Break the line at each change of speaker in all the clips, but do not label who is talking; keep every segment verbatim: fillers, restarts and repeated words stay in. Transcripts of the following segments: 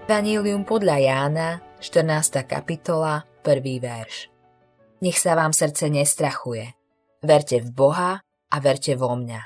Evanjelium podľa Jána, štrnásta kapitola, prvý verš. Nech sa vám srdce nestrachuje. Verte v Boha a verte vo mňa.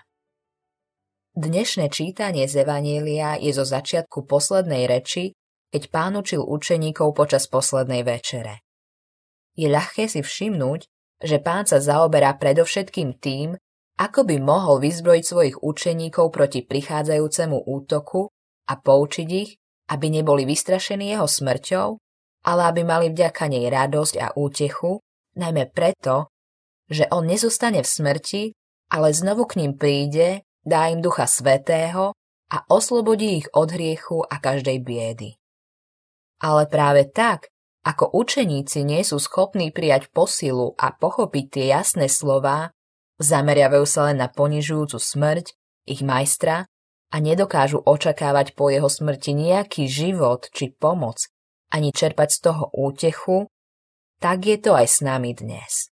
Dnešné čítanie z Evanjelia je zo začiatku poslednej reči, keď Pán učil učeníkov počas poslednej večere. Je ľahké si všimnúť, že Pán sa zaoberá predovšetkým tým, ako by mohol vyzbrojiť svojich učeníkov proti prichádzajúcemu útoku a poučiť ich, aby neboli vystrašení jeho smrťou, ale aby mali vďaka nej radosť a útechu, najmä preto, že on nezostane v smrti, ale znovu k ním príde, dá im Ducha Svätého a oslobodí ich od hriechu a každej biedy. Ale práve tak, ako učeníci nie sú schopní prijať posilu a pochopiť tie jasné slová, zameriavajú sa len na ponižujúcu smrť ich majstra a nedokážu očakávať po jeho smrti nejaký život či pomoc, ani čerpať z toho útechu, tak je to aj s nami dnes.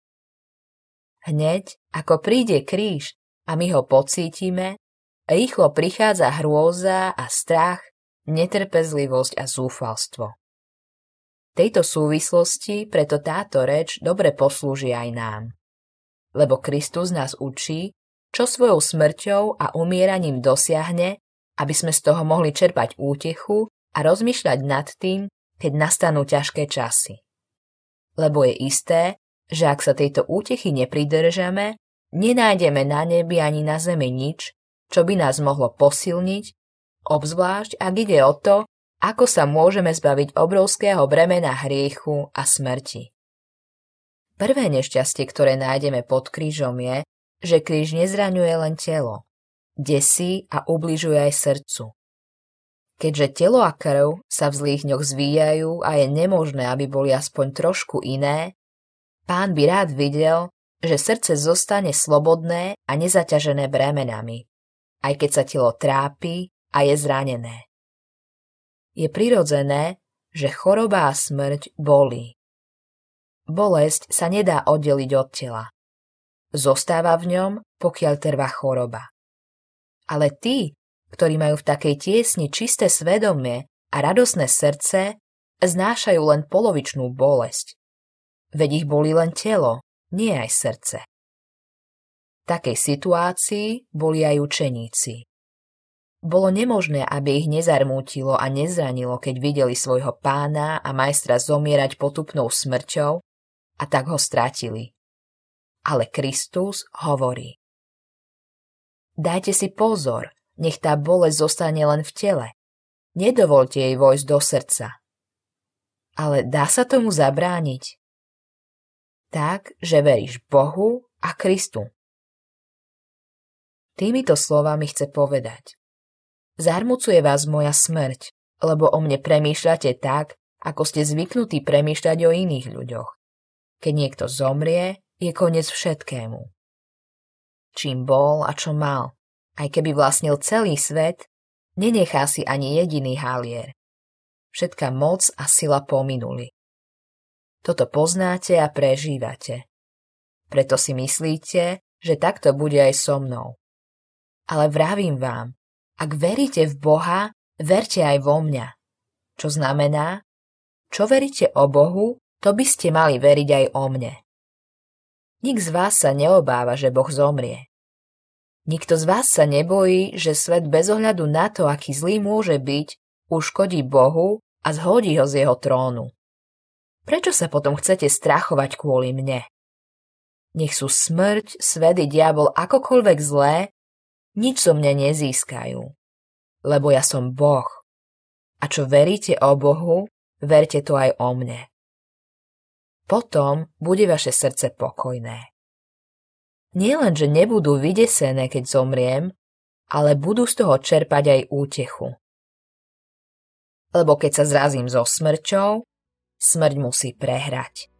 Hneď, ako príde kríž a my ho pocítime, rýchlo prichádza hrôza a strach, netrpezlivosť a zúfalstvo. V tejto súvislosti preto táto reč dobre poslúži aj nám. Lebo Kristus nás učí, čo svojou smrťou a umieraním dosiahne, aby sme z toho mohli čerpať útechu a rozmýšľať nad tým, keď nastanú ťažké časy. Lebo je isté, že ak sa tejto útechy nepridržame, nenájdeme na nebi ani na zemi nič, čo by nás mohlo posilniť, obzvlášť ak ide o to, ako sa môžeme zbaviť obrovského bremena hriechu a smrti. Prvé nešťastie, ktoré nájdeme pod krížom je, že kríž nezraňuje len telo, desí a ubližuje aj srdcu. Keďže telo a krv sa v zlých dňoch zvíjajú a je nemožné, aby boli aspoň trošku iné, Pán by rád videl, že srdce zostane slobodné a nezaťažené bremenami, aj keď sa telo trápi a je zranené. Je prirodzené, že choroba a smrť bolí. Bolesť sa nedá oddeliť od tela. Zostáva v ňom, pokiaľ trvá choroba. Ale tí, ktorí majú v takej tiesni čisté svedomie a radosné srdce, znášajú len polovičnú bolesť. Veď ich bolí len telo, nie aj srdce. V takej situácii boli aj učeníci. Bolo nemožné, aby ich nezarmútilo a nezranilo, keď videli svojho pána a majstra zomierať potupnou smrťou a tak ho strátili. Ale Kristus hovorí: Dajte si pozor, nech tá bolesť zostane len v tele. Nedovolte jej vojsť do srdca. Ale dá sa tomu zabrániť? Tak, že veríš Bohu a Kristu. Týmito slovami chce povedať: Zarmucuje vás moja smrť, lebo o mne premýšľate tak, ako ste zvyknutí premýšľať o iných ľuďoch. Keď niekto zomrie, je koniec všetkému. Čím bol a čo mal, aj keby vlastnil celý svet, nenechá si ani jediný halier. Všetká moc a sila pominuli. Toto poznáte a prežívate. Preto si myslíte, že takto bude aj so mnou. Ale vravím vám, ak veríte v Boha, verte aj vo mňa. Čo znamená, čo veríte o Bohu, to by ste mali veriť aj o mne. Nik z vás sa neobáva, že Boh zomrie. Nikto z vás sa nebojí, že svet bez ohľadu na to, aký zlý môže byť, uškodí Bohu a zhodí ho z jeho trónu. Prečo sa potom chcete strachovať kvôli mne? Nech sú smrť, svet i diabol akokoľvek zlé, nič so mňa nezískajú. Lebo ja som Boh. A čo veríte o Bohu, verte to aj o mne. Potom bude vaše srdce pokojné. Nie len, že nebudú vydesené, keď zomriem, ale budú z toho čerpať aj útechu. Lebo keď sa zrazím so smrťou, smrť musí prehrať.